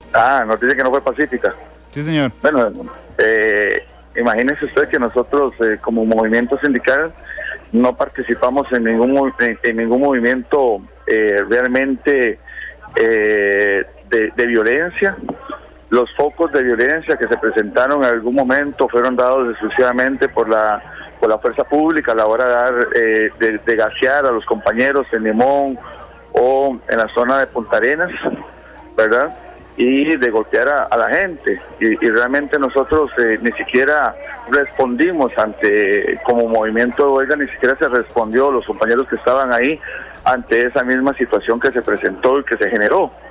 Nos dice que no fue pacífica. Sí, señor. Bueno, imagínese usted que nosotros como movimiento sindical no participamos en ningún movimiento realmente de violencia. Los focos de violencia que se presentaron en algún momento fueron dados exclusivamente por la fuerza pública a la hora de dar de gasear a los compañeros en Limón o en la zona de Punta Arenas, ¿verdad? Y de golpear a la gente. Y realmente nosotros ni siquiera respondimos como movimiento de huelga, ni siquiera se respondió los compañeros que estaban ahí ante esa misma situación que se presentó y que se generó.